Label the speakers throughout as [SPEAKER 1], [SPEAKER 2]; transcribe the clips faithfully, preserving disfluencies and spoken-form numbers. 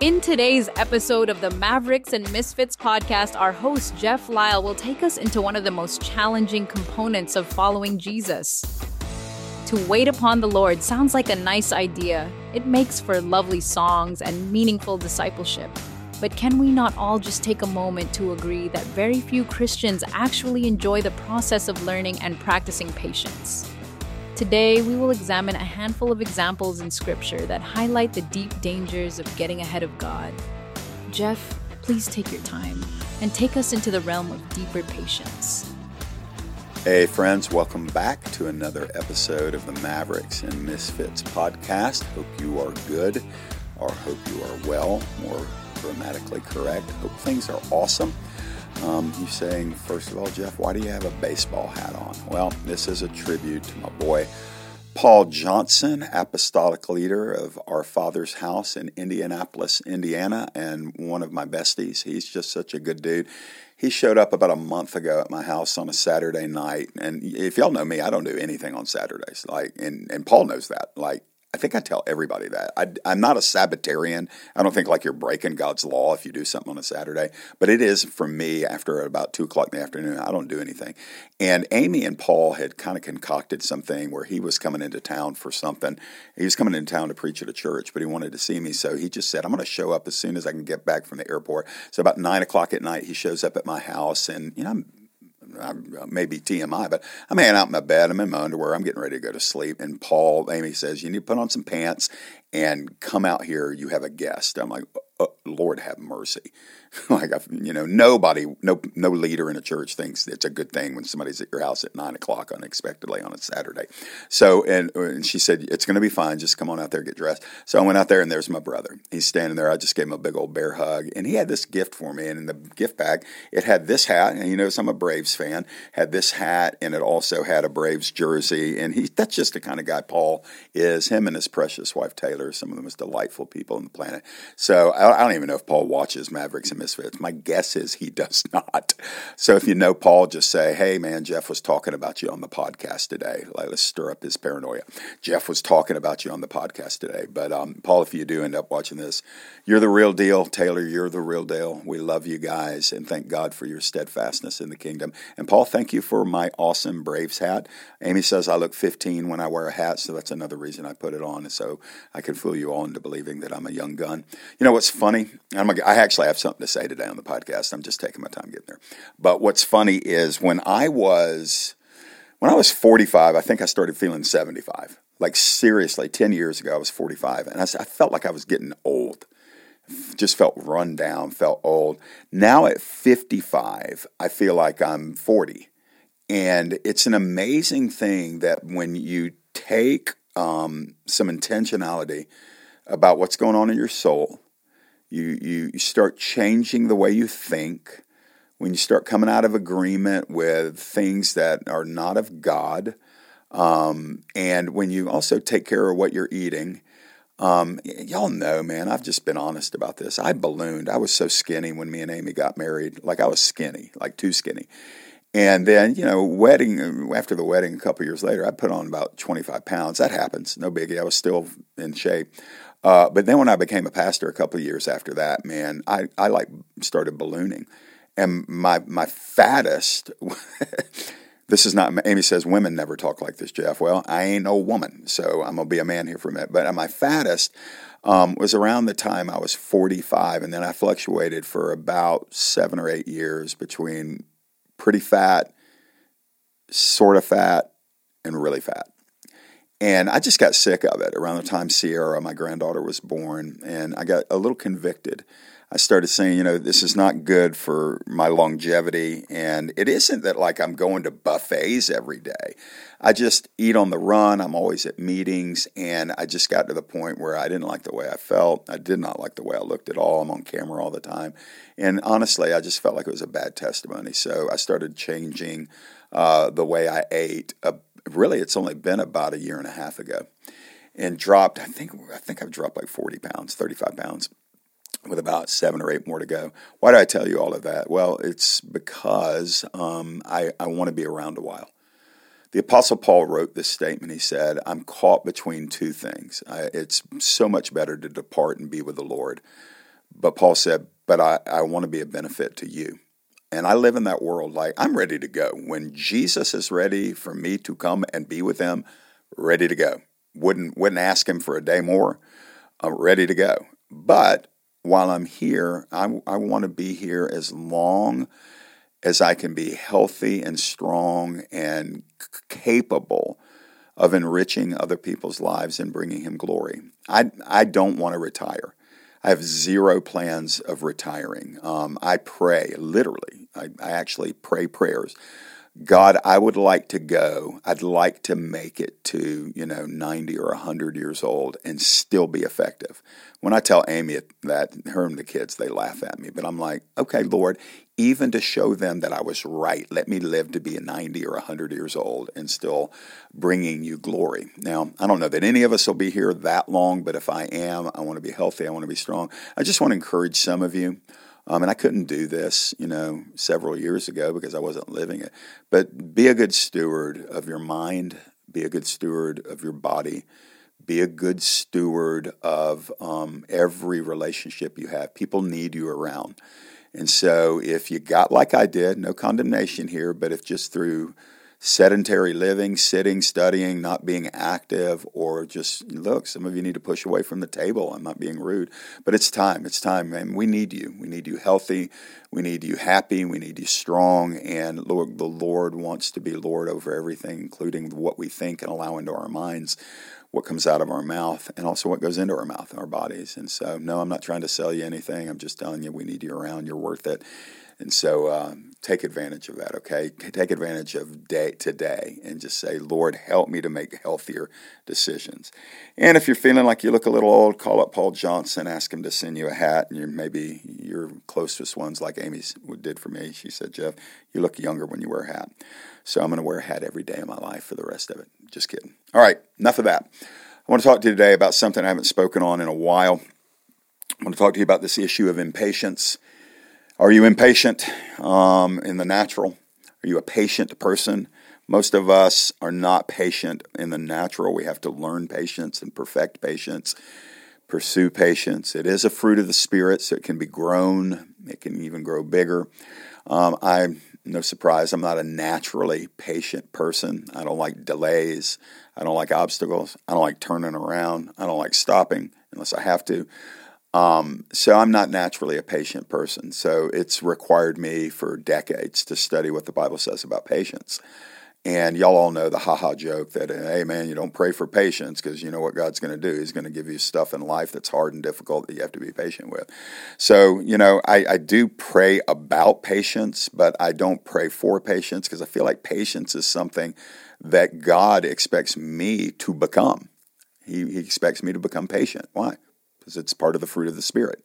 [SPEAKER 1] In today's episode of the Mavericks and Misfits podcast, our host, Jeff Lyle, will take us into one of the most challenging components of following Jesus. To wait upon the Lord sounds like a nice idea. It makes for lovely songs and meaningful discipleship. But can we not all just take a moment to agree that very few Christians actually enjoy the process of learning and practicing patience? Today, we will examine a handful of examples in Scripture that highlight the deep dangers of getting ahead of God. Jeff, please take your time and take us into the realm of deeper patience.
[SPEAKER 2] Hey friends, welcome back to another episode of the Mavericks and Misfits podcast. Hope you are good, or hope you are well, more grammatically correct. Hope things are awesome. Um, you saying, first of all, Jeff, why do you have a baseball hat on? Well, this is a tribute to my boy, Paul Johnson, apostolic leader of Our Father's House in Indianapolis, Indiana, and one of my besties. He's just such a good dude. He showed up about a month ago at my house on a Saturday night, and if y'all know me, I don't do anything on Saturdays. Like, and, and Paul knows that. Like, I think I tell everybody that. I, I'm not a Sabbatarian. I don't think like you're breaking God's law if you do something on a Saturday. But it is for me after about two o'clock in the afternoon. I don't do anything. And Amy and Paul had kind of concocted something where he was coming into town for something. He was coming into town to preach at a church, but he wanted to see me. So he just said, I'm going to show up as soon as I can get back from the airport. So about nine o'clock at night, he shows up at my house. And, you know, I'm maybe T M I, but I'm hanging out in my bed. I'm in my underwear. I'm getting ready to go to sleep. And Paul, Amy says, you need to put on some pants and come out here. You have a guest. I'm like, oh, Lord have mercy. Like, I've, you know, nobody, no no leader in a church thinks it's a good thing when somebody's at your house at nine o'clock unexpectedly on a Saturday. So, and, and she said, it's going to be fine. Just come on out there, get dressed. So I went out there, and there's my brother. He's standing there. I just gave him a big old bear hug. And he had this gift for me. And in the gift bag, it had this hat. And he knows I'm a Braves fan. Had this hat, and it also had a Braves jersey. And he that's just the kind of guy Paul is. Him and his precious wife, Taylor, some of the most delightful people on the planet. So I, I don't even know if Paul watches Mavericks and Misfits. My guess is he does not. So if you know Paul, just say, hey, man, Jeff was talking about you on the podcast today. Like, let's stir up his paranoia. Jeff was talking about you on the podcast today. But um, Paul, if you do end up watching this, you're the real deal. Taylor, you're the real deal. We love you guys, and thank God for your steadfastness in the kingdom. And Paul, thank you for my awesome Braves hat. Amy says I look fifteen when I wear a hat, so that's another reason I put it on, so I can fool you all into believing that I'm a young gun. You know what's funny? I'm a, I actually have something to say today on the podcast. I'm just taking my time getting there. But what's funny is when I was when I was forty-five, I think I started feeling seventy-five. Like seriously, ten years ago, I was forty-five, and I, I felt like I was getting old. Just felt run down, felt old. Now at fifty-five, I feel like I'm forty. And it's an amazing thing that when you take um, some intentionality about what's going on in your soul, You, you you start changing the way you think, when you start coming out of agreement with things that are not of God, um, and when you also take care of what you're eating. Um, y- y'all know, man, I've just been honest about this. I ballooned. I was so skinny when me and Amy got married. Like I was skinny, like too skinny. And then, you know, wedding, after the wedding a couple years later, I put on about twenty-five pounds. That happens. No biggie. I was still in shape. Uh, but then when I became a pastor a couple of years after that, man, I, I like started ballooning. And my my fattest, this is not, Amy says, women never talk like this, Jeff. Well, I ain't no woman, so I'm going to be a man here for a minute. But my fattest um, was around the time I was forty-five, and then I fluctuated for about seven or eight years between pretty fat, sort of fat, and really fat. And I just got sick of it around the time Sierra, my granddaughter, was born, and I got a little convicted. I started saying, you know, this is not good for my longevity, and it isn't that like I'm going to buffets every day. I just eat on the run. I'm always at meetings, and I just got to the point where I didn't like the way I felt. I did not like the way I looked at all. I'm on camera all the time. And honestly, I just felt like it was a bad testimony. So I started changing uh, the way I ate. Uh, really, it's only been about a year and a half ago. And dropped, I think I think I've dropped like forty pounds, thirty-five pounds, with about seven or eight more to go. Why do I tell you all of that? Well, it's because um, I, I want to be around a while. The Apostle Paul wrote this statement. He said, I'm caught between two things. I, it's so much better to depart and be with the Lord But Paul said, but I, I want to be a benefit to you. And I live in that world like I'm ready to go. When Jesus is ready for me to come and be with him, ready to go. Wouldn't wouldn't ask him for a day more. I'm ready to go. But while I'm here, I, I want to be here as long as I can be healthy and strong and c- capable of enriching other people's lives and bringing him glory. I, I don't want to retire. I have zero plans of retiring. Um, I pray, literally. I, I actually pray prayers. God, I would like to go. I'd like to make it to, you know, ninety or one hundred years old and still be effective. When I tell Amy that, her and the kids, they laugh at me. But I'm like, okay, Lord, even to show them that I was right, let me live to be ninety or one hundred years old and still bringing you glory. Now, I don't know that any of us will be here that long, but if I am, I want to be healthy. I want to be strong. I just want to encourage some of you. Um, and I couldn't do this, you know, several years ago because I wasn't living it. But be a good steward of your mind. Be a good steward of your body. Be a good steward of um, every relationship you have. People need you around. And so if you got like I did, no condemnation here, but if just through sedentary living, sitting, studying, not being active, or just, look, some of you need to push away from the table. I'm not being rude, but it's time. It's time, man. We need you. We need you healthy. We need you happy. We need you strong. And Lord, the Lord wants to be Lord over everything, including what we think and allow into our minds, what comes out of our mouth, and also what goes into our mouth, our bodies. And so, no, I'm not trying to sell you anything. I'm just telling you we need you around. You're worth it. And so uh, take advantage of that, okay? Take advantage of day to day and just say, Lord, help me to make healthier decisions. And if you're feeling like you look a little old, call up Paul Johnson, ask him to send you a hat. And you're maybe your closest ones like Amy did for me. She said, Jeff, you look younger when you wear a hat. So I'm going to wear a hat every day of my life for the rest of it. Just kidding. All right, enough of that. I want to talk to you today about something I haven't spoken on in a while. I want to talk to you about this issue of impatience. Are you impatient um, in the natural? Are you a patient person? Most of us are not patient in the natural. We have to learn patience and perfect patience, pursue patience. It is a fruit of the Spirit, so it can be grown. It can even grow bigger. Um, I'm no surprise, I'm not a naturally patient person. I don't like delays. I don't like obstacles. I don't like turning around. I don't like stopping unless I have to. Um, so I'm not naturally a patient person. So it's required me for decades to study what the Bible says about patience. And y'all all know the ha-ha joke that, hey, man, you don't pray for patience because you know what God's going to do. He's going to give you stuff in life that's hard and difficult that you have to be patient with. So, you know, I, I do pray about patience, but I don't pray for patience because I feel like patience is something that God expects me to become. He, he expects me to become patient. Why? Because it's part of the fruit of the Spirit.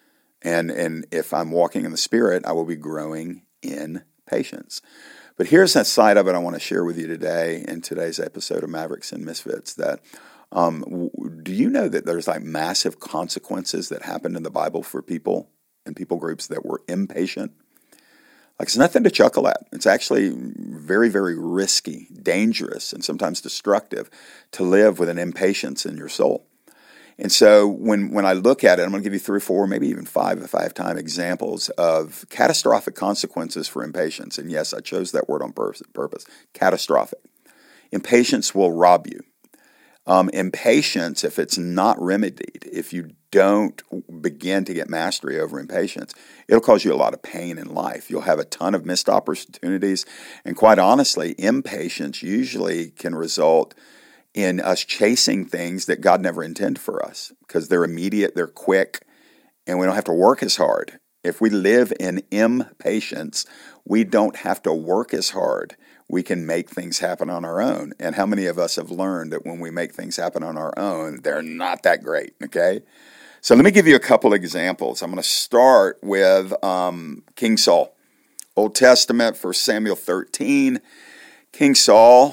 [SPEAKER 2] And and if I'm walking in the Spirit, I will be growing in patience. But here's that side of it I want to share with you today in today's episode of Mavericks and Misfits, that um, w- do you know that there's like massive consequences that happened in the Bible for people and people groups that were impatient? Like, it's nothing to chuckle at. It's actually very, very risky, dangerous, and sometimes destructive to live with an impatience in your soul. And so when, when I look at it, I'm going to give you three or four, maybe even five if I have time, examples of catastrophic consequences for impatience. And yes, I chose that word on purpose, catastrophic. Impatience will rob you. Um, impatience, if it's not remedied, if you don't begin to get mastery over impatience, it'll cause you a lot of pain in life. You'll have a ton of missed opportunities. And quite honestly, impatience usually can result in us chasing things that God never intended for us because they're immediate, they're quick, and we don't have to work as hard. If we live in impatience, we don't have to work as hard. We can make things happen on our own. And how many of us have learned that when we make things happen on our own, they're not that great, okay? So let me give you a couple examples. I'm going to start with um, King Saul. Old Testament, First Samuel thirteen. King Saul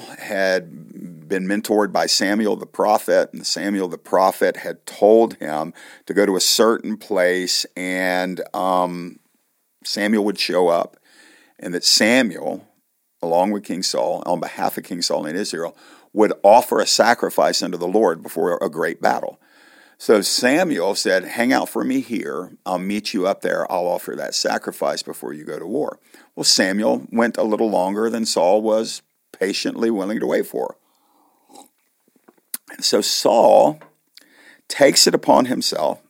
[SPEAKER 2] had been mentored by Samuel the prophet, and Samuel the prophet had told him to go to a certain place, and um, Samuel would show up, and that Samuel, along with King Saul, on behalf of King Saul in Israel, would offer a sacrifice unto the Lord before a great battle. So Samuel said, hang out for me here. I'll meet you up there. I'll offer that sacrifice before you go to war. Well, Samuel went a little longer than Saul was patiently willing to wait for. And so Saul takes it upon himself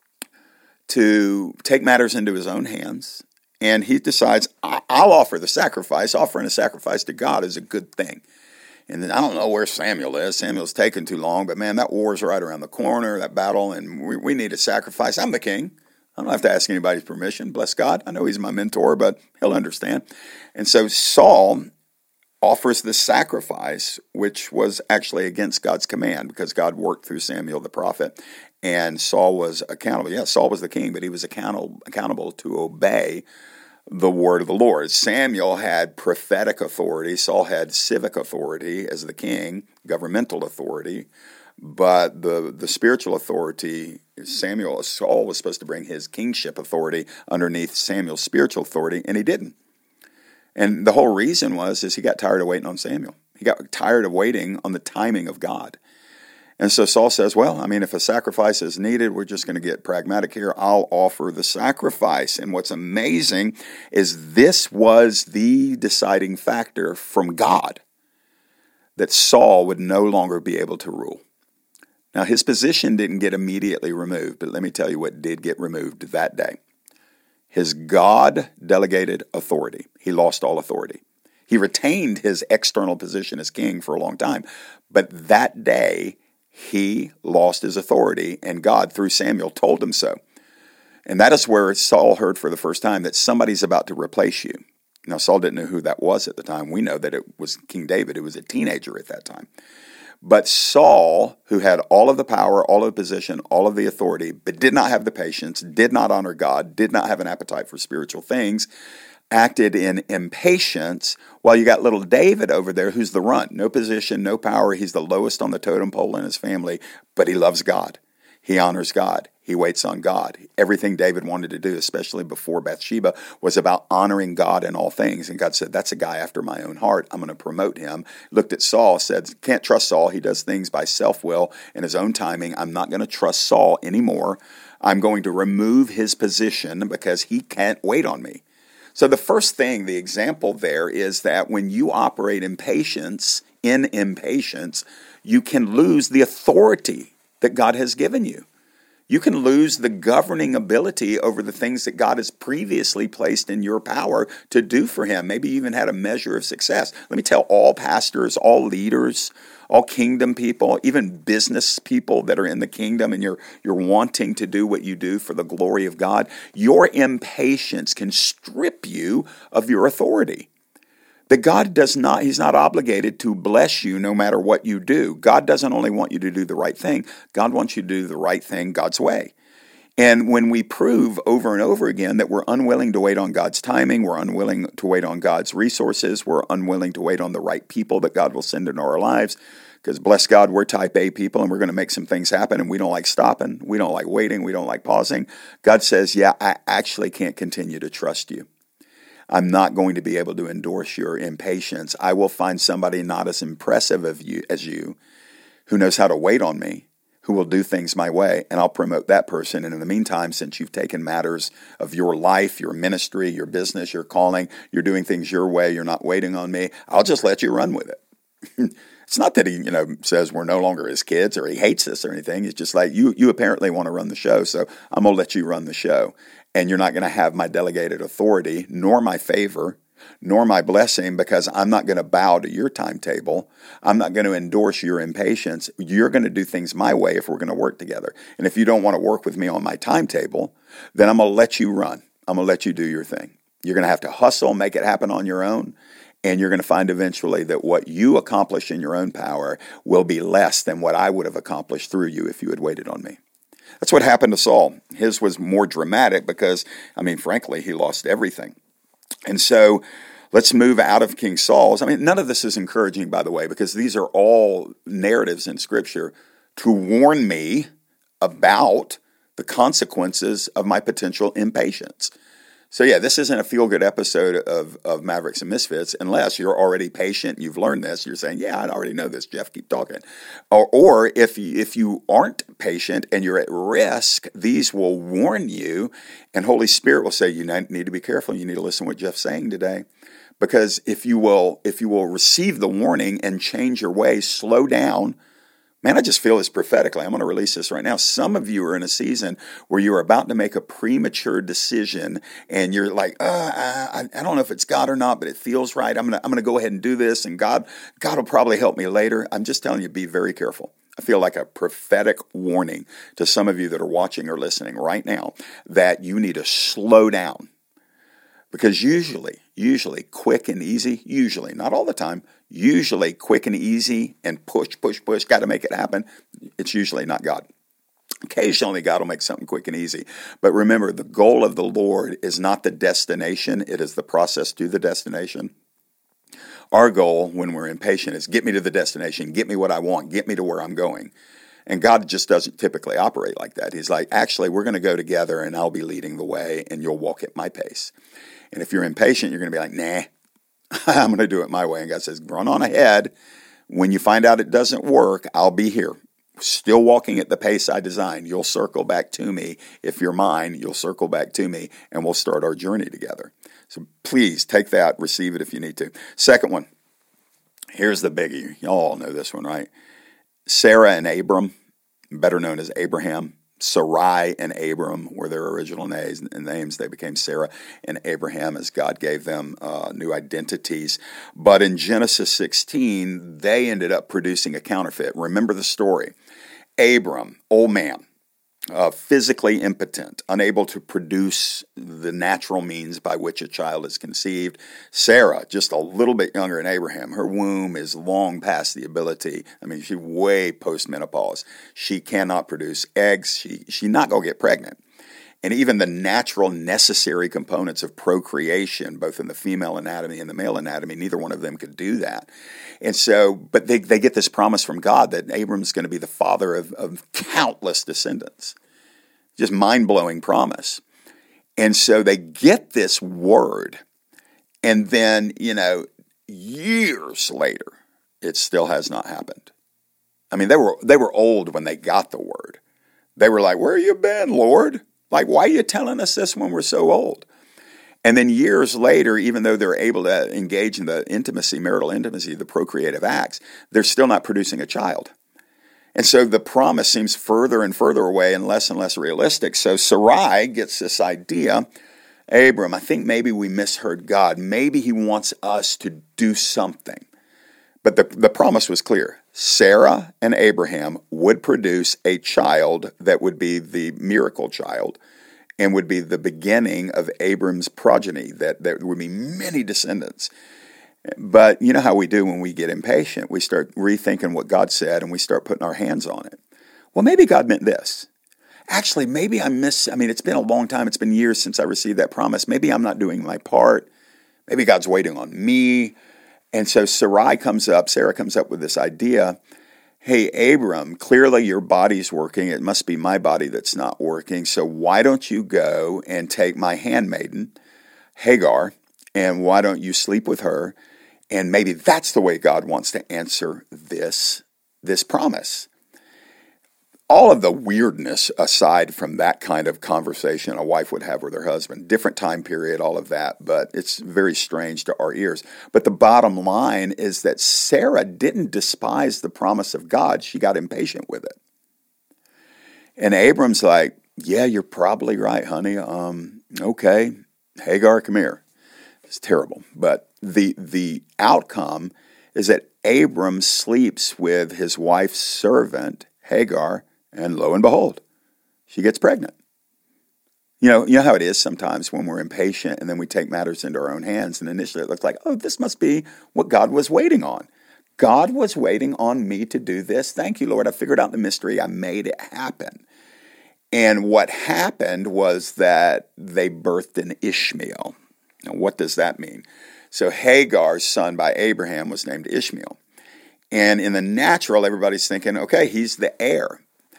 [SPEAKER 2] to take matters into his own hands. And he decides, I'll offer the sacrifice. Offering a sacrifice to God is a good thing. And then I don't know where Samuel is. Samuel's taken too long, but man, that war's right around the corner, that battle, and we, we need a sacrifice. I'm the king. I don't have to ask anybody's permission. Bless God. I know he's my mentor, but he'll understand. And so Saul offers the sacrifice, which was actually against God's command because God worked through Samuel the prophet, and Saul was accountable. Yeah, Saul was the king, but he was accountable, accountable to obey the word of the Lord. Samuel had prophetic authority. Saul had civic authority as the king, governmental authority. But the, the spiritual authority, Samuel, Saul was supposed to bring his kingship authority underneath Samuel's spiritual authority, and he didn't. And the whole reason was is he got tired of waiting on Samuel. He got tired of waiting on the timing of God. And so Saul says, well, I mean, if a sacrifice is needed, we're just going to get pragmatic here. I'll offer the sacrifice. And what's amazing is this was the deciding factor from God that Saul would no longer be able to rule. Now, his position didn't get immediately removed, but let me tell you what did get removed that day. His God-delegated authority. He lost all authority. He retained his external position as king for a long time, but that day, he lost his authority, and God, through Samuel, told him so. And that is where Saul heard for the first time that somebody's about to replace you. Now, Saul didn't know who that was at the time. We know that it was King David, who was a teenager at that time. But Saul, who had all of the power, all of the position, all of the authority, but did not have the patience, did not honor God, did not have an appetite for spiritual things, acted in impatience, while you got little David over there who's the runt. No position, no power. He's the lowest on the totem pole in his family, but he loves God. He honors God. He waits on God. Everything David wanted to do, especially before Bathsheba, was about honoring God in all things. And God said, that's a guy after my own heart. I'm going to promote him. Looked at Saul, said, can't trust Saul. He does things by self-will and his own timing. I'm not going to trust Saul anymore. I'm going to remove his position because he can't wait on me. So the first thing, the example there is that when you operate in patience, in impatience, you can lose the authority that God has given you. You can lose the governing ability over the things that God has previously placed in your power to do for him. Maybe you even had a measure of success. Let me tell all pastors, all leaders, all kingdom people, even business people that are in the kingdom and you're you're wanting to do what you do for the glory of God, your impatience can strip you of your authority. That God does not, he's not obligated to bless you no matter what you do. God doesn't only want you to do the right thing. God wants you to do the right thing God's way. And when we prove over and over again that we're unwilling to wait on God's timing, we're unwilling to wait on God's resources, we're unwilling to wait on the right people that God will send into our lives, because bless God, we're type A people and we're going to make some things happen and we don't like stopping, we don't like waiting, we don't like pausing. God says, yeah, I actually can't continue to trust you. I'm not going to be able to endorse your impatience. I will find somebody not as impressive of you as you, who knows how to wait on me, who will do things my way, and I'll promote that person. And in the meantime, since you've taken matters of your life, your ministry, your business, your calling, you're doing things your way, you're not waiting on me, I'll just let you run with it. It's not that he, you know, says we're no longer his kids or he hates us or anything. It's just like you, you apparently want to run the show, so I'm going to let you run the show. And you're not going to have my delegated authority, nor my favor, nor my blessing, because I'm not going to bow to your timetable. I'm not going to endorse your impatience. You're going to do things my way if we're going to work together. And if you don't want to work with me on my timetable, then I'm going to let you run. I'm going to let you do your thing. You're going to have to hustle, make it happen on your own. And you're going to find eventually that what you accomplish in your own power will be less than what I would have accomplished through you if you had waited on me. That's what happened to Saul. His was more dramatic because, I mean, frankly, he lost everything. And so let's move out of King Saul's. I mean, none of this is encouraging, by the way, because these are all narratives in Scripture to warn me about the consequences of my potential impatience. So yeah, this isn't a feel-good episode of, of Mavericks and Misfits unless you're already patient, you've learned this, you're saying, yeah, I already know this, Jeff, keep talking. Or, or if, you, if you aren't patient and you're at risk, these will warn you, and Holy Spirit will say, you need to be careful, you need to listen to what Jeff's saying today. Because if you will, if you will receive the warning and change your ways, slow down. Man, I just feel this prophetically. I'm going to release this right now. Some of you are in a season where you're about to make a premature decision, and you're like, uh, I, I don't know if it's God or not, but it feels right. I'm going to, I'm going to go ahead and do this, and God, God will probably help me later. I'm just telling you, be very careful. I feel like a prophetic warning to some of you that are watching or listening right now that you need to slow down. Because usually, usually quick and easy, usually, not all the time, usually quick and easy and push, push, push, got to make it happen, it's usually not God. Occasionally, God will make something quick and easy. But remember, the goal of the Lord is not the destination, it is the process to the destination. Our goal when we're impatient is get me to the destination, get me what I want, get me to where I'm going. And God just doesn't typically operate like that. He's like, actually, we're going to go together and I'll be leading the way and you'll walk at my pace. And if you're impatient, you're going to be like, nah, I'm going to do it my way. And God says, run on ahead. When you find out it doesn't work, I'll be here. Still walking at the pace I designed. You'll circle back to me. If you're mine, you'll circle back to me and we'll start our journey together. So please take that, receive it if you need to. Second one, here's the biggie. Y'all all know this one, right? Sarah and Abram, better known as Abraham. Sarai and Abram were their original names. Names. They became Sarah and Abraham as God gave them uh, new identities. But in Genesis sixteen, they ended up producing a counterfeit. Remember the story. Abram, old man, uh, physically impotent, unable to produce the natural means by which a child is conceived. Sarah, just a little bit younger than Abraham. Her womb is long past the ability. I mean, she's way post-menopause. She cannot produce eggs. She she's not going to get pregnant. And even the natural necessary components of procreation, both in the female anatomy and the male anatomy, neither one of them could do that. And so, but they, they get this promise from God that Abram's going to be the father of, of countless descendants. Just mind-blowing promise. And so they get this word, and then, you know, years later, it still has not happened. I mean, they were they were old when they got the word. They were like, where you been, Lord? Like, why are you telling us this when we're so old? And then years later, even though they're able to engage in the intimacy, marital intimacy, the procreative acts, they're still not producing a child. And so the promise seems further and further away and less and less realistic. So Sarai gets this idea, Abram, I think maybe we misheard God. Maybe he wants us to do something. But the, the promise was clear. Sarah and Abraham would produce a child that would be the miracle child and would be the beginning of Abram's progeny, that there would be many descendants. But you know how we do when we get impatient. We start rethinking what God said and we start putting our hands on it. Well, maybe God meant this. Actually, maybe I miss, I mean, it's been a long time. It's been years since I received that promise. Maybe I'm not doing my part. Maybe God's waiting on me. And so Sarai comes up, Sarah comes up with this idea, hey, Abram, clearly your body's working. It must be my body that's not working. So why don't you go and take my handmaiden, Hagar, and why don't you sleep with her? And maybe that's the way God wants to answer this, this promise. All of the weirdness aside from that kind of conversation a wife would have with her husband, different time period, all of that, but it's very strange to our ears. But the bottom line is that Sarah didn't despise the promise of God. She got impatient with it. And Abram's like, yeah, you're probably right, honey. Um, okay, Hagar, come here. It's terrible. But the the outcome is that Abram sleeps with his wife's servant, Hagar, and lo and behold, she gets pregnant. You know, you know how it is sometimes when we're impatient and then we take matters into our own hands. And initially it looks like, oh, this must be what God was waiting on. God was waiting on me to do this. Thank you, Lord. I figured out the mystery. I made it happen. And what happened was that they birthed an Ishmael. Now, what does that mean? So Hagar's son by Abraham was named Ishmael. And in the natural, everybody's thinking, okay, he's the heir.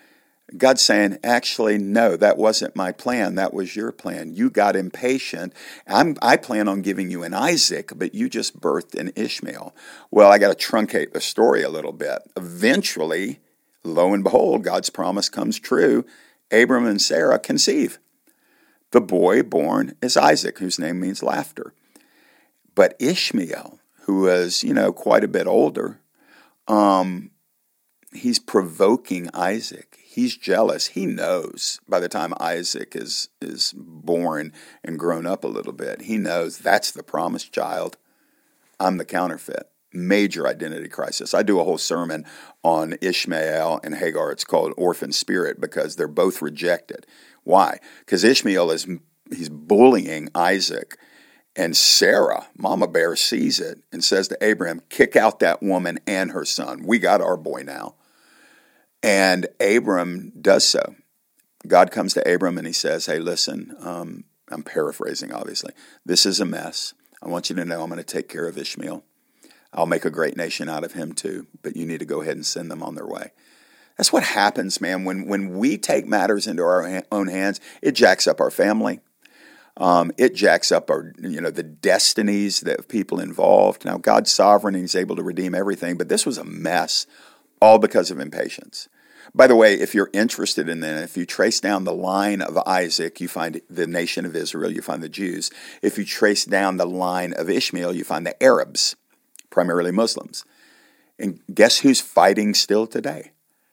[SPEAKER 2] God's saying, actually, no, that wasn't my plan. That was your plan. You got impatient. I'm, I plan on giving you an Isaac, but you just birthed an Ishmael. Well, I got to truncate the story a little bit. Eventually, lo and behold, God's promise comes true. Abram and Sarah conceive. The boy born is Isaac, whose name means laughter. But Ishmael, who was, you know, quite a bit older, um, he's provoking Isaac. He's jealous. He knows by the time Isaac is is born and grown up a little bit, he knows that's the promised child. I'm the counterfeit. Major identity crisis. I do a whole sermon on Ishmael and Hagar. It's called Orphan Spirit because they're both rejected. Why? Because Ishmael is he's bullying Isaac. And Sarah, Mama Bear, sees it and says to Abraham, kick out that woman and her son. We got our boy now. And Abram does so. God comes to Abram and he says, hey, listen, um, I'm paraphrasing, obviously. This is a mess. I want you to know I'm going to take care of Ishmael. I'll make a great nation out of him too, but you need to go ahead and send them on their way. That's what happens, man. When, when we take matters into our ha- own hands, it jacks up our family. Um, it jacks up our, you know, the destinies of people involved. Now, God's sovereign and he's able to redeem everything, but this was a mess. All because of impatience. By the way, if you're interested in that, if you trace down the line of Isaac, you find the nation of Israel, you find the Jews. If you trace down the line of Ishmael, you find the Arabs, primarily Muslims. And guess who's fighting still today?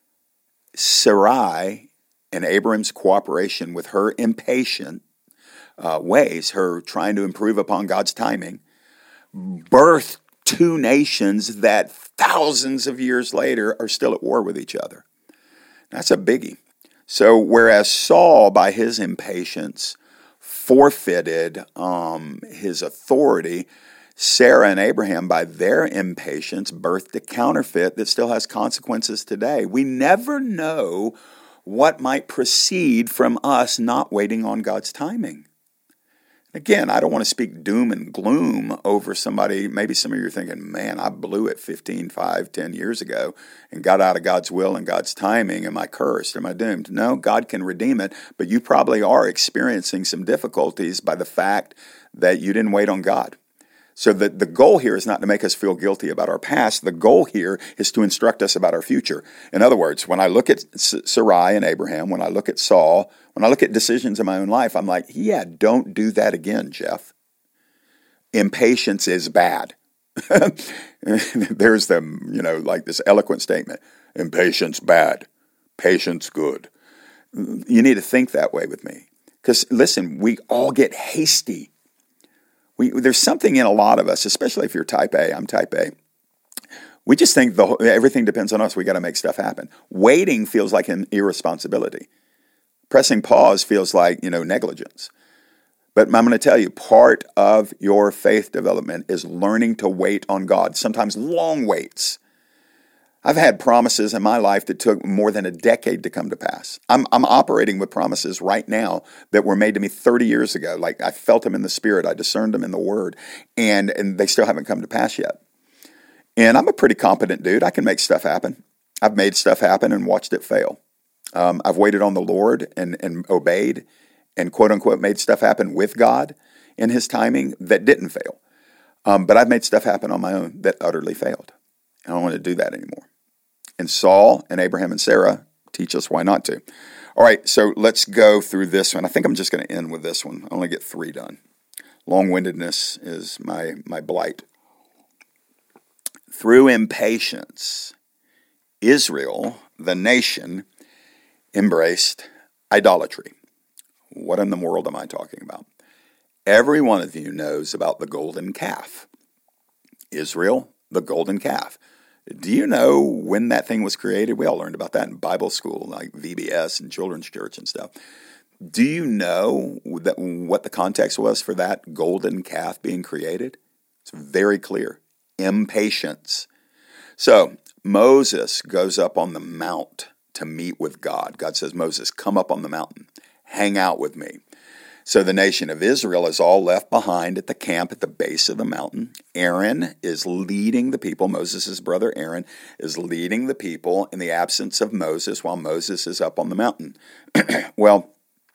[SPEAKER 2] Sarai and Abram's cooperation with her impatient uh, ways, her trying to improve upon God's timing, birthed two nations that thousands of years later are still at war with each other. That's a biggie. So whereas Saul, by his impatience, forfeited um, his authority, Sarah and Abraham, by their impatience, birthed a counterfeit that still has consequences today. We never know what might proceed from us not waiting on God's timing. Again, I don't want to speak doom and gloom over somebody. Maybe some of you are thinking, man, I blew it fifteen, five, ten years ago and got out of God's will and God's timing. Am I cursed? Am I doomed? No, God can redeem it, but you probably are experiencing some difficulties by the fact that you didn't wait on God. So the, the goal here is not to make us feel guilty about our past. The goal here is to instruct us about our future. In other words, when I look at Sarai and Abraham, when I look at Saul, when I look at decisions in my own life, I'm like, yeah, don't do that again, Jeff. Impatience is bad. There's the, you know, like this eloquent statement, impatience bad, patience good. You need to think that way with me. Because listen, we all get hasty. We, there's something in a lot of us, especially if you're type A, I'm type A. We just think the whole, everything depends on us. We got to make stuff happen. Waiting feels like an irresponsibility. Pressing pause feels like, you know, negligence. But I'm going to tell you, part of your faith development is learning to wait on God, sometimes long waits. I've had promises in my life that took more than a decade to come to pass. I'm, I'm operating with promises right now that were made to me thirty years ago. Like I felt them in the Spirit. I discerned them in the Word. And, and they still haven't come to pass yet. And I'm a pretty competent dude. I can make stuff happen. I've made stuff happen and watched it fail. Um, I've waited on the Lord and, and obeyed and quote unquote made stuff happen with God in his timing that didn't fail. Um, but I've made stuff happen on my own that utterly failed. I don't want to do that anymore. And Saul and Abraham and Sarah teach us why not to. All right, so let's go through this one. I think I'm just going to end with this one. I only get three done. Long-windedness is my, my blight. Through impatience, Israel, the nation, embraced idolatry. What in the world am I talking about? Every one of you knows about the golden calf. Israel, the golden calf. Do you know when that thing was created? We all learned about that in Bible school, like V B S and children's church and stuff. Do you know that what the context was for that golden calf being created? It's very clear. Impatience. So Moses goes up on the mount to meet with God. God says, Moses, come up on the mountain. Hang out with me. So the nation of Israel is all left behind at the camp at the base of the mountain. Aaron is leading the people. Moses' brother Aaron is leading the people in the absence of Moses while Moses is up on the mountain. Well,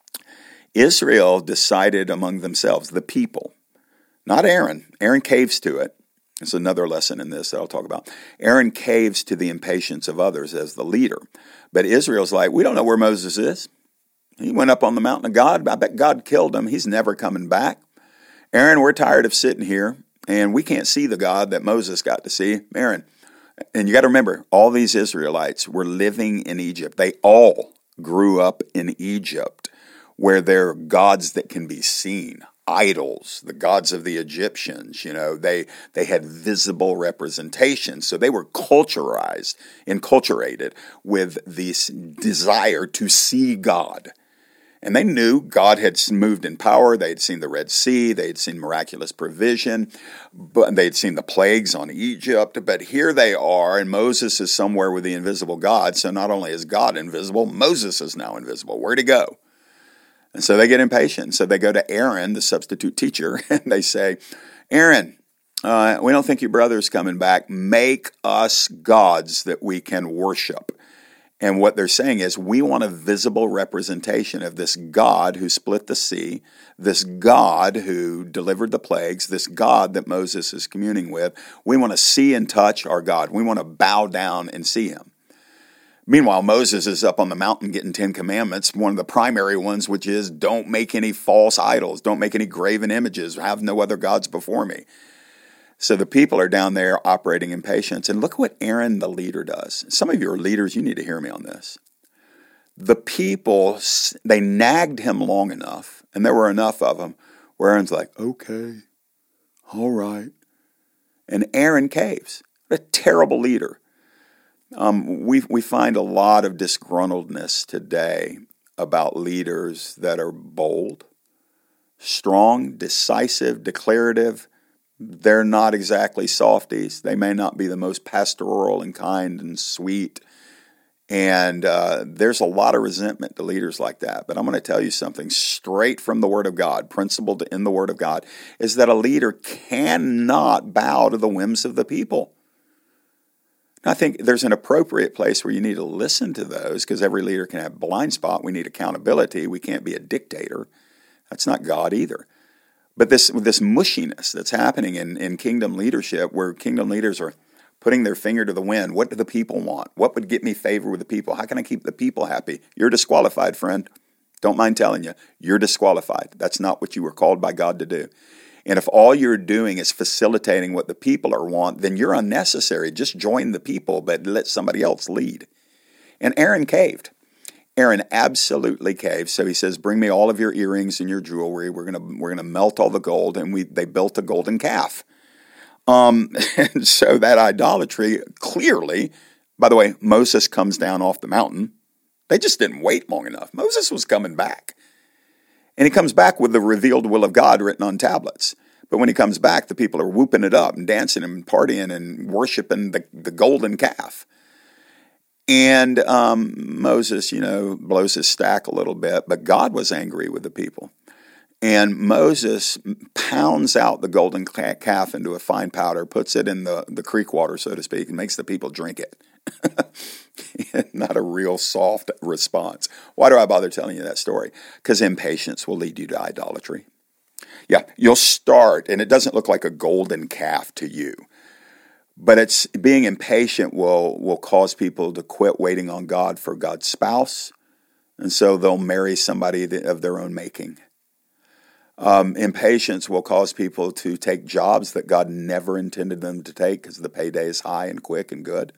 [SPEAKER 2] Israel decided among themselves, the people, not Aaron. Aaron caves to it. It's another lesson in this that I'll talk about. Aaron caves to the impatience of others as the leader. But Israel's like, we don't know where Moses is. He went up on the mountain of God. I bet God killed him. He's never coming back. Aaron, we're tired of sitting here, and we can't see the God that Moses got to see. Aaron, and you got to remember, all these Israelites were living in Egypt. They all grew up in Egypt, where there are gods that can be seen, idols, the gods of the Egyptians. You know, they they had visible representation, so they were culturized, enculturated with this desire to see God. And they knew God had moved in power. They had seen the Red Sea. They had seen miraculous provision. But they had seen the plagues on Egypt. But here they are, and Moses is somewhere with the invisible God. So not only is God invisible, Moses is now invisible. Where'd he go? And so they get impatient. So they go to Aaron, the substitute teacher, and they say, Aaron, uh, we don't think your brother's coming back. Make us gods that we can worship. And what they're saying is, we want a visible representation of this God who split the sea, this God who delivered the plagues, this God that Moses is communing with. We want to see and touch our God. We want to bow down and see him. Meanwhile, Moses is up on the mountain getting Ten Commandments, one of the primary ones, which is don't make any false idols, don't make any graven images, have no other gods before me. So the people are down there operating in patience. And look what Aaron, the leader, does. Some of you are leaders. You need to hear me on this. The people, they nagged him long enough, and there were enough of them, where Aaron's like, okay, all right. And Aaron caves. What a terrible leader. Um, we we find a lot of disgruntledness today about leaders that are bold, strong, decisive, declarative. They're not exactly softies. They may not be the most pastoral and kind and sweet. And uh, there's a lot of resentment to leaders like that. But I'm going to tell you something straight from the Word of God, principled in the Word of God, is that a leader cannot bow to the whims of the people. I think there's an appropriate place where you need to listen to those, because every leader can have a blind spot. We need accountability. We can't be a dictator. That's not God either. But this this mushiness that's happening in, in kingdom leadership, where kingdom leaders are putting their finger to the wind. What do the people want? What would get me favor with the people? How can I keep the people happy? You're disqualified, friend. Don't mind telling you. You're disqualified. That's not what you were called by God to do. And if all you're doing is facilitating what the people are want, then you're unnecessary. Just join the people, but let somebody else lead. And Aaron caved. Aaron absolutely caved. So he says, bring me all of your earrings and your jewelry. We're gonna we're gonna melt all the gold. And we they built a golden calf. Um, and so that idolatry, clearly, by the way, Moses comes down off the mountain. They just didn't wait long enough. Moses was coming back. And he comes back with the revealed will of God written on tablets. But when he comes back, the people are whooping it up and dancing and partying and worshiping the, the golden calf. And um, Moses, you know, blows his stack a little bit, but God was angry with the people. And Moses pounds out the golden calf into a fine powder, puts it in the, the creek water, so to speak, and makes the people drink it. Not a real soft response. Why do I bother telling you that story? Because impatience will lead you to idolatry. Yeah, you'll start, and it doesn't look like a golden calf to you. But it's being impatient will, will cause people to quit waiting on God for God's spouse, and so they'll marry somebody of their own making. Um, impatience will cause people to take jobs that God never intended them to take because the payday is high and quick and good.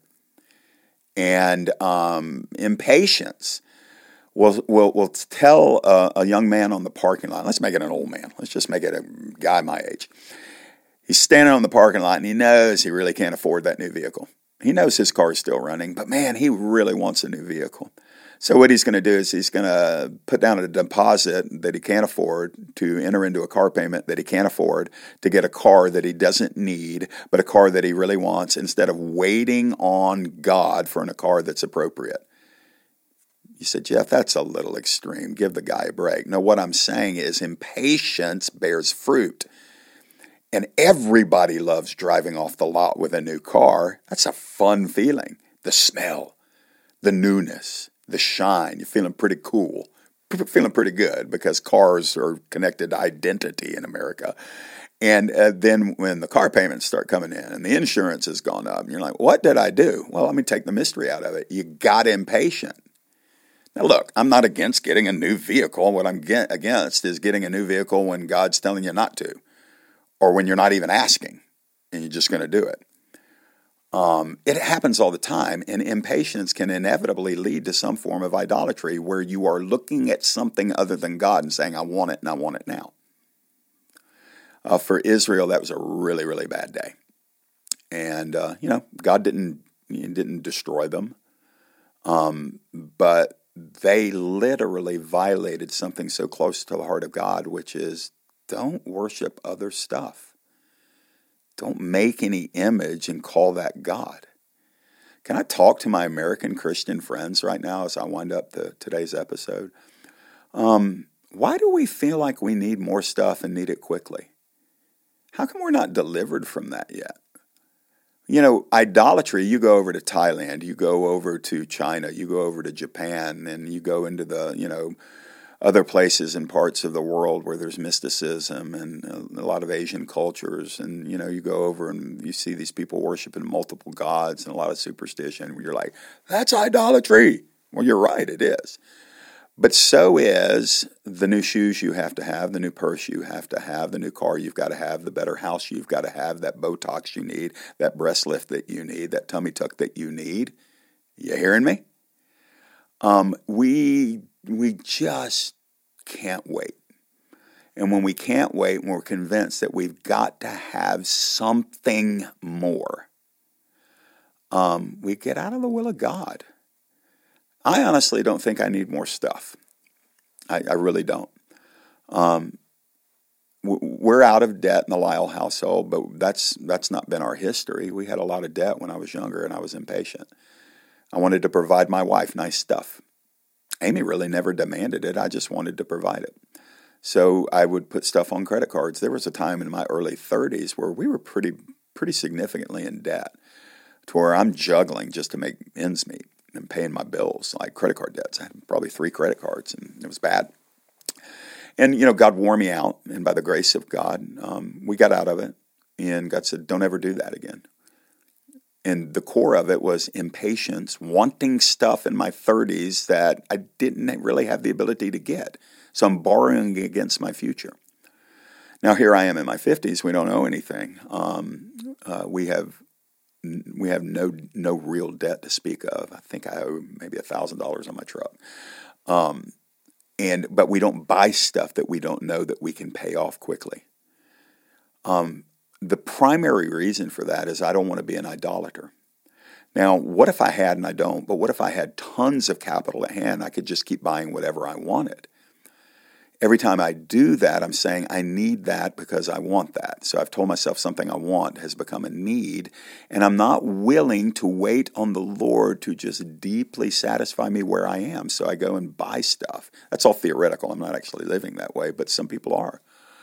[SPEAKER 2] And um, impatience will will will tell a, a young man on the parking lot. Let's make it an old man. Let's just make it a guy my age. He's standing on the parking lot and he knows he really can't afford that new vehicle. He knows his car is still running, but man, he really wants a new vehicle. So what he's going to do is he's going to put down a deposit that he can't afford to enter into a car payment that he can't afford to get a car that he doesn't need, but a car that he really wants, instead of waiting on God for a car that's appropriate. You said, Jeff, that's a little extreme. Give the guy a break. No, what I'm saying is impatience bears fruit. And everybody loves driving off the lot with a new car. That's a fun feeling. The smell, the newness, the shine. You're feeling pretty cool, feeling pretty good because cars are connected to identity in America. And uh, then when the car payments start coming in and the insurance has gone up, and you're like, what did I do? Well, let me take the mystery out of it. You got impatient. Now, look, I'm not against getting a new vehicle. What I'm get against is getting a new vehicle when God's telling you not to, or when you're not even asking and you're just going to do it. Um, it happens all the time, and impatience can inevitably lead to some form of idolatry where you are looking at something other than God and saying, I want it and I want it now. Uh, for Israel, that was a really, really bad day. And, uh, you know, God didn't, didn't destroy them, um, but they literally violated something so close to the heart of God, which is don't worship other stuff. Don't make any image and call that God. Can I talk to my American Christian friends right now as I wind up the, today's episode? Um, why do we feel like we need more stuff and need it quickly? How come we're not delivered from that yet? You know, idolatry, you go over to Thailand, you go over to China, you go over to Japan, and you go into the, you know, other places and parts of the world where there's mysticism and a lot of Asian cultures. And, you know, you go over and you see these people worshiping multiple gods and a lot of superstition. You're like, that's idolatry. Well, you're right, it is. But so is the new shoes you have to have, the new purse you have to have, the new car you've got to have, the better house you've got to have, that Botox you need, that breast lift that you need, that tummy tuck that you need. You hearing me? Um, we we just can't wait. And when we can't wait, and we're convinced that we've got to have something more, um, we get out of the will of God. I honestly don't think I need more stuff. I, I really don't. Um, we're out of debt in the Lyle household, but that's that's not been our history. We had a lot of debt when I was younger and I was impatient. I wanted to provide my wife nice stuff. Amy really never demanded it. I just wanted to provide it. So I would put stuff on credit cards. There was a time in my early thirties where we were pretty pretty significantly in debt to where I'm juggling just to make ends meet and paying my bills, like credit card debts. I had probably three credit cards, and it was bad. And, you know, God wore me out, and by the grace of God, um, we got out of it, and God said, don't ever do that again. And the core of it was impatience, wanting stuff in my thirties that I didn't really have the ability to get. So I'm borrowing against my future. Now, here I am in my fifties. We don't owe anything. Um, uh, we have we have no no real debt to speak of. I think I owe maybe one thousand dollars on my truck. Um, and but we don't buy stuff that we don't know that we can pay off quickly. Um, the primary reason for that is I don't want to be an idolater. Now, what if I had, and I don't, but what if I had tons of capital at hand? I could just keep buying whatever I wanted. Every time I do that, I'm saying I need that because I want that. So I've told myself something I want has become a need, and I'm not willing to wait on the Lord to just deeply satisfy me where I am. So I go and buy stuff. That's all theoretical. I'm not actually living that way, but some people are.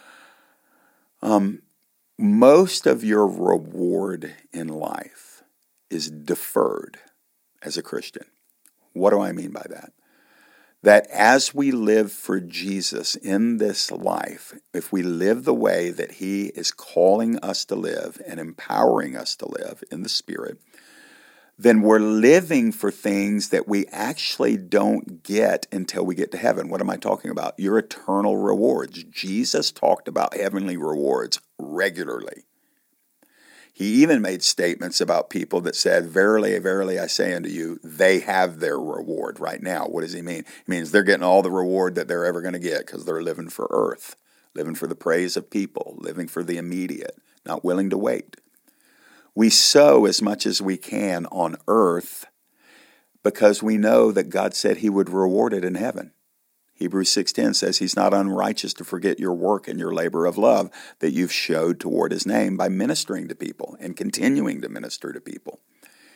[SPEAKER 2] Um, most of your reward in life is deferred as a Christian. What do I mean by that? That as we live for Jesus in this life, if we live the way that He is calling us to live and empowering us to live in the Spirit, then we're living for things that we actually don't get until we get to heaven. What am I talking about? Your eternal rewards. Jesus talked about heavenly rewards regularly. He even made statements about people that said, verily, verily, I say unto you, they have their reward right now. What does he mean? He means they're getting all the reward that they're ever going to get because they're living for earth, living for the praise of people, living for the immediate, not willing to wait. We sow as much as we can on earth because we know that God said He would reward it in heaven. Hebrews six ten says He's not unrighteous to forget your work and your labor of love that you've showed toward His name by ministering to people and continuing to minister to people.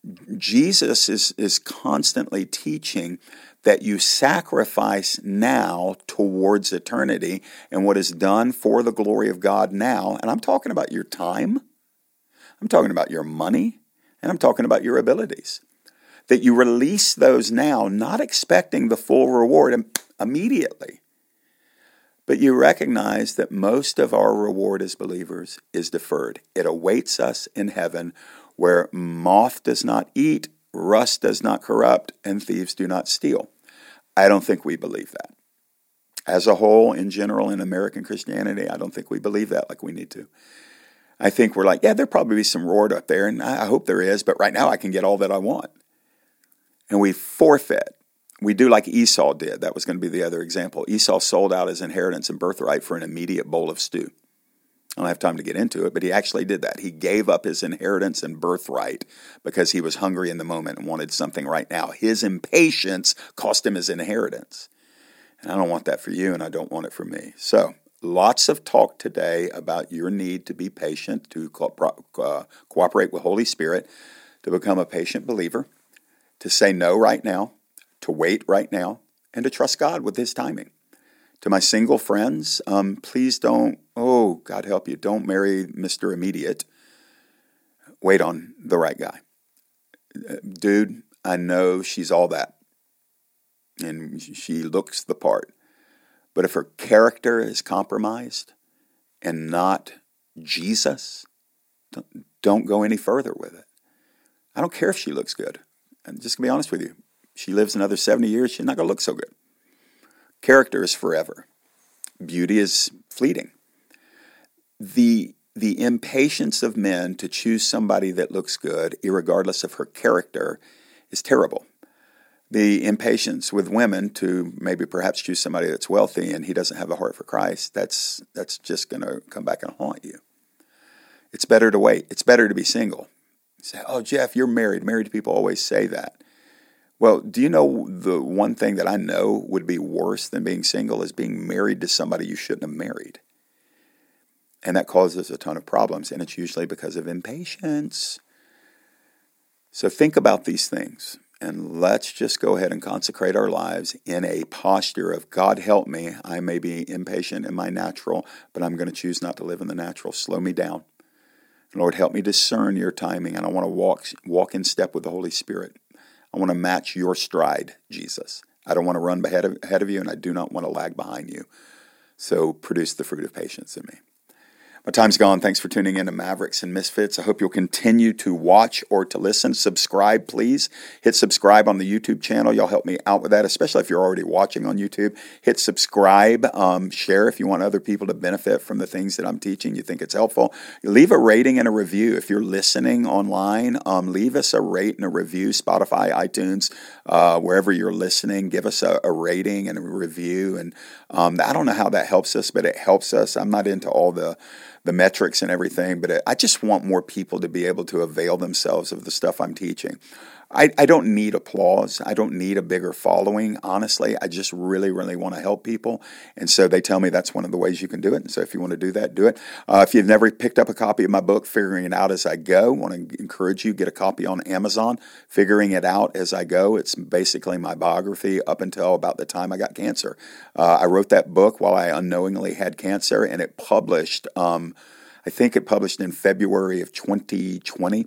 [SPEAKER 2] Jesus is, is constantly teaching that you sacrifice now towards eternity and what is done for the glory of God now. And I'm talking about your time. I'm talking about your money. And I'm talking about your abilities. That you release those now, not expecting the full reward immediately. But you recognize that most of our reward as believers is deferred. It awaits us in heaven where moth does not eat, rust does not corrupt, and thieves do not steal. I don't think we believe that. As a whole, in general, in American Christianity, I don't think we believe that like we need to. I think we're like, yeah, there'll probably be some reward up there, and I hope there is, but right now I can get all that I want. And we forfeit. We do like Esau did. That was going to be the other example. Esau sold out his inheritance and birthright for an immediate bowl of stew. I don't have time to get into it, but he actually did that. He gave up his inheritance and birthright because he was hungry in the moment and wanted something right now. His impatience cost him his inheritance. And I don't want that for you, and I don't want it for me. So lots of talk today about your need to be patient, to co- uh, cooperate with Holy Spirit, to become a patient believer, to say no right now, to wait right now, and to trust God with His timing. To my single friends, um, please don't, oh, God help you, don't marry Mister Immediate. Wait on the right guy. Dude, I know she's all that, and she looks the part. But if her character is compromised and not Jesus, don't, don't go any further with it. I don't care if she looks good. I'm just going to be honest with you. She lives another seventy years, she's not going to look so good. Character is forever. Beauty is fleeting. The, the impatience of men to choose somebody that looks good, irregardless of her character, is terrible. The impatience with women to maybe perhaps choose somebody that's wealthy and he doesn't have a heart for Christ, that's, that's just going to come back and haunt you. It's better to wait. It's better to be single. You say, oh, Jeff, you're married. Married people always say that. Well, do you know the one thing that I know would be worse than being single is being married to somebody you shouldn't have married? And that causes a ton of problems, and it's usually because of impatience. So think about these things, and let's just go ahead and consecrate our lives in a posture of, God help me, I may be impatient in my natural, but I'm going to choose not to live in the natural. Slow me down. Lord, help me discern your timing, and I want to walk, walk in step with the Holy Spirit. I want to match your stride, Jesus. I don't want to run ahead of, ahead of you, and I do not want to lag behind you. So produce the fruit of patience in me. My time's gone. Thanks for tuning in to Mavericks and Misfits. I hope you'll continue to watch or to listen. Subscribe, please. Hit subscribe on the YouTube channel. Y'all help me out with that, especially if you're already watching on YouTube. Hit subscribe. Um, share if you want other people to benefit from the things that I'm teaching. You think it's helpful. Leave a rating and a review. If you're listening online, um, leave us a rate and a review. Spotify, iTunes, uh, wherever you're listening, give us a, a rating and a review. And um, I don't know how that helps us, but it helps us. I'm not into all the the metrics and everything, but I just want more people to be able to avail themselves of the stuff I'm teaching. I, I don't need applause. I don't need a bigger following. Honestly, I just really, really want to help people. And so they tell me that's one of the ways you can do it. And so if you want to do that, do it. Uh, if you've never picked up a copy of my book, Figuring It Out As I Go, I want to encourage you, get a copy on Amazon, Figuring It Out As I Go. It's basically my biography up until about the time I got cancer. Uh, I wrote that book while I unknowingly had cancer, and it published, um, I think it published in February of twenty twenty.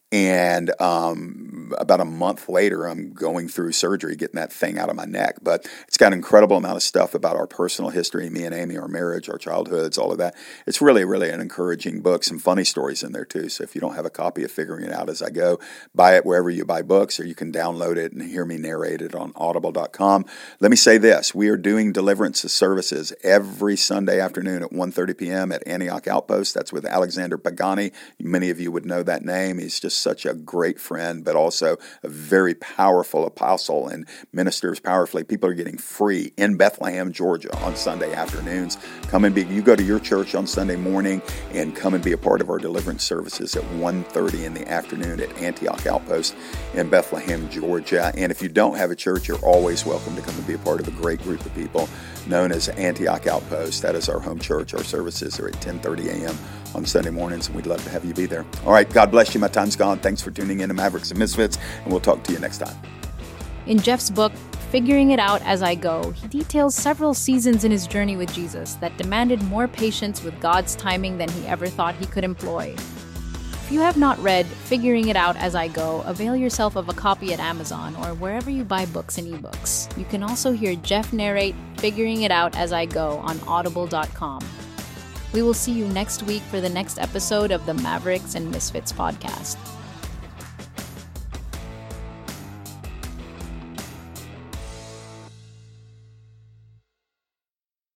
[SPEAKER 2] And um, about a month later, I'm going through surgery, getting that thing out of my neck. But it's got an incredible amount of stuff about our personal history, me and Amy, our marriage, our childhoods, all of that. It's really, really an encouraging book. Some funny stories in there, too. So if you don't have a copy of Figuring It Out As I Go, buy it wherever you buy books, or you can download it and hear me narrate it on audible dot com. Let me say this. We are doing deliverance services every Sunday afternoon at one thirty p.m. at Antioch Outpost. That's with Alexander Pagani. Many of you would know that name. He's just such a great friend, but also a very powerful apostle and ministers powerfully. People are getting free in Bethlehem, Georgia on Sunday afternoons. Come and be, you go to your church on Sunday morning and come and be a part of our deliverance services at one thirty in the afternoon at Antioch Outpost in Bethlehem, Georgia. And if you don't have a church, you're always welcome to come and be a part of a great group of people known as Antioch Outpost. That is our home church. Our services are at ten thirty a.m. on Sunday mornings, and we'd love to have you be there. All right, God bless you. My time's gone. Thanks for tuning in to Mavericks and Misfits, and we'll talk to you next time.
[SPEAKER 1] In Jeff's book, Figuring It Out As I Go, he details several seasons in his journey with Jesus that demanded more patience with God's timing than he ever thought he could employ. If you have not read Figuring It Out As I Go, avail yourself of a copy at Amazon or wherever you buy books and ebooks. You can also hear Jeff narrate Figuring It Out As I Go on audible dot com. We will see you next week for the next episode of the Mavericks and Misfits podcast.